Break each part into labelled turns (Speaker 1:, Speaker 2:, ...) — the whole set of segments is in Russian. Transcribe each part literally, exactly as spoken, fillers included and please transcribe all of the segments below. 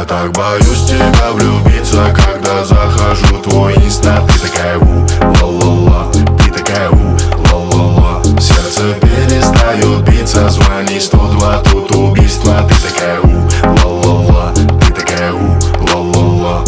Speaker 1: Я так боюсь тебя влюбиться, когда захожу в твой инста. Ты такая у, ла-ла-ла, ты такая у, ла-ла-ла. Сердце перестает биться, звони сто два, тут убийство. Ты такая у, ла-ла-ла, ты такая у, ла-ла-ла.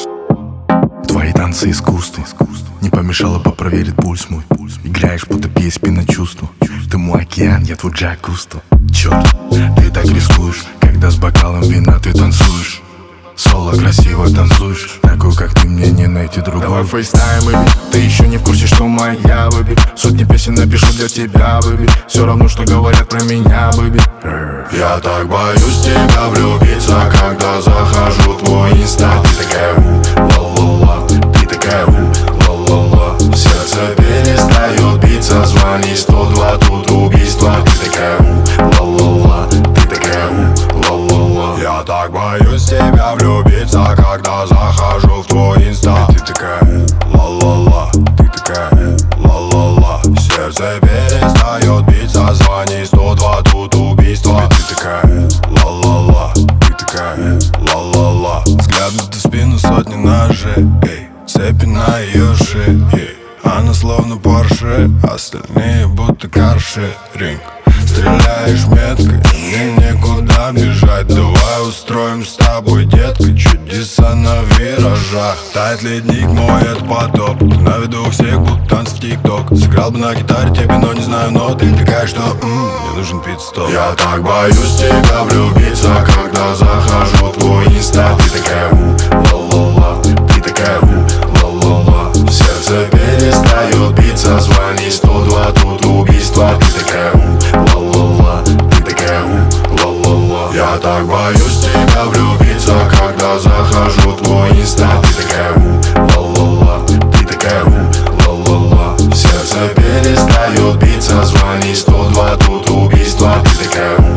Speaker 2: Твои танцы искусство, не помешало бы проверить пульс мой. Играешь будто пи эс пи на чувство. Ты мой океан, я твой Джак Кусто. Черт, ты так рискуешь, когда с бокалом вина ты танцуешь. Соло красиво танцуешь, такую как ты мне не найти другую.
Speaker 1: Давай фейстайм, бэби, ты еще не в курсе, что моя, бэби. Сотни песен напишу для тебя, бэби. Все равно, что говорят про меня, бэби. Я так боюсь тебя влюбиться, когда захожу в твой инста. Ты такая у, ла-ла-ла, ты такая у, ла-ла-ла. Сердце перестает биться, звони сто два, тут убийство. Ты такая у, ла-ла-ла, ты такая у, ла-ла-ла. Я так боюсь тебя влюбиться, когда захожу в твой инста. Ты такая у, ла-ла-ла, ты такая у, ла-ла-ла. Сердце перестает биться, звони сто два, тут убийство. Ты такая у, ла-ла-ла, ты такая у, ла-ла-ла.
Speaker 3: Взгляд в спину, сотни ножей, эй, цепи на ее шее, эй. Она словно Порше, остальные будто каршеринг. Стреляешь меткой, мне некуда бежать. Давай устроим с тобой, детка, чудеса на виражах. Тает ледник, мой это потоп. Ты на виду у всех, будто танцы в тик-ток. Сыграл бы на гитаре тебе, но не знаю нот. Ты такая, что м-м, мне нужен пит-стоп.
Speaker 1: Я так боюсь тебя влюбиться, когда захожу в твой инста. Ты такая у, ла-ла-ла, ты такая у, ла-ла-ла. Сердце перестает биться, звони сто два, тут убийство. Ты такая у, ла-ла-ла, ты такая у, ла-ла-ла. Я так боюсь тебя влюбиться, когда захожу в твой инста. Ты такая у, ла-ла-ла, ты такая у, ла-ла-ла. Сердце перестает биться, звони сто два, тут убийство. Ты такая у.